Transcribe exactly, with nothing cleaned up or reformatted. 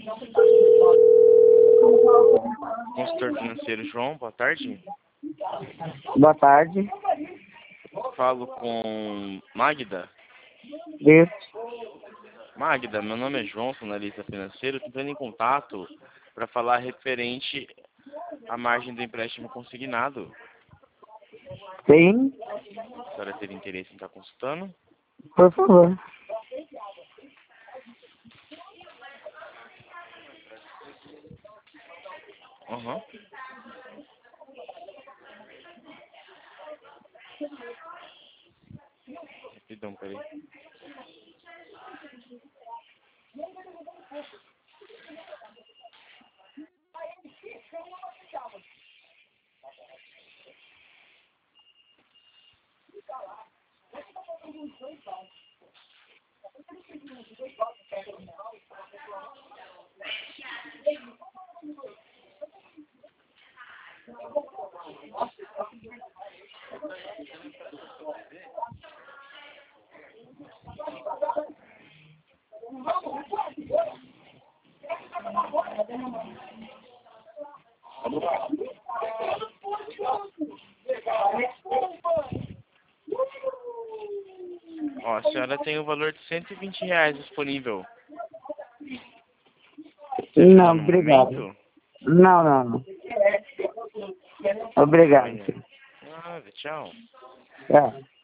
Consultor financeiro João, boa tarde. Boa tarde. Falo com Magda. Isso. Magda, meu nome é João, sou analista financeiro. Estou entrando em contato para falar referente à margem do empréstimo consignado. Sim, A senhora teria interesse em estar consultando? por favor. Aham. Rapidão, peraí. Ó, a senhora tem o valor de cento e vinte reais disponível. Não, No obrigado. momento? Não, não, não. Obrigado. Olha. Ah, tchau. É.